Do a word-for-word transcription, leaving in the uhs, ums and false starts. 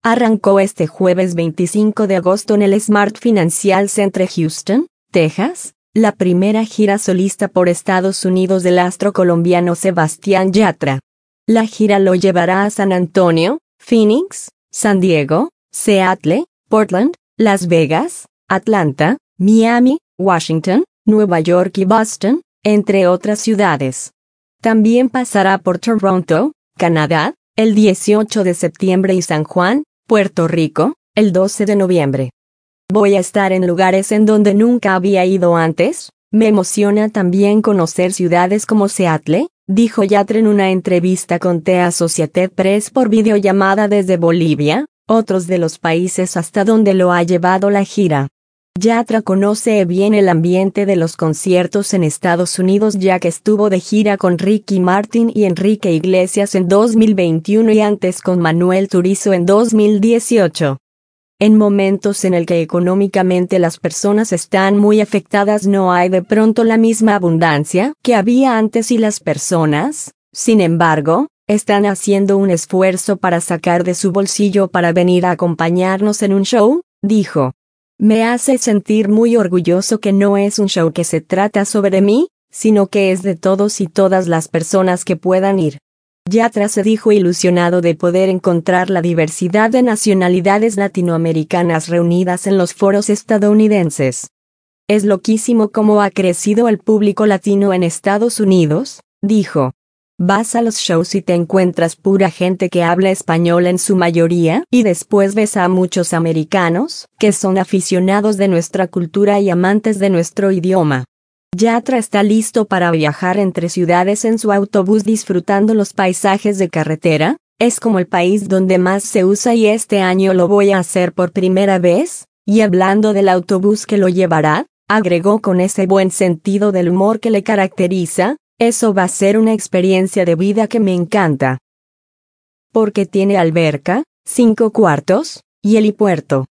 arrancó este jueves veinticinco de agosto en el Smart Financial Centre Houston, Texas, la primera gira solista por Estados Unidos del astro colombiano Sebastián Yatra. La gira lo llevará a San Antonio, Phoenix, San Diego, Seattle, Portland, Las Vegas, Atlanta, Miami, Washington, Nueva York y Boston, entre otras ciudades. También pasará por Toronto, Canadá, el dieciocho de septiembre y San Juan, Puerto Rico, el doce de noviembre. Voy a estar en lugares en donde nunca había ido antes. Me emociona también conocer ciudades como Seattle, dijo Yatra en una entrevista con The Associated Press por videollamada desde Bolivia, otros de los países hasta donde lo ha llevado la gira. Yatra conoce bien el ambiente de los conciertos en Estados Unidos ya que estuvo de gira con Ricky Martin y Enrique Iglesias en dos mil veintiuno y antes con Manuel Turizo en dos mil dieciocho. En momentos en el que económicamente las personas están muy afectadas no hay de pronto la misma abundancia que había antes y las personas, sin embargo, están haciendo un esfuerzo para sacar de su bolsillo para venir a acompañarnos en un show, dijo. Me hace sentir muy orgulloso que no es un show que se trata sobre mí, sino que es de todos y todas las personas que puedan ir. Yatra se dijo ilusionado de poder encontrar la diversidad de nacionalidades latinoamericanas reunidas en los foros estadounidenses. Es loquísimo cómo ha crecido el público latino en Estados Unidos, dijo. Vas a los shows y te encuentras pura gente que habla español en su mayoría, y después ves a muchos americanos, que son aficionados de nuestra cultura y amantes de nuestro idioma. Yatra está listo para viajar entre ciudades en su autobús disfrutando los paisajes de carretera, es como el país donde más se usa y este año lo voy a hacer por primera vez, y hablando del autobús que lo llevará, agregó con ese buen sentido del humor que le caracteriza, eso va a ser una experiencia de vida que me encanta. Porque tiene alberca, cinco cuartos, y helipuerto.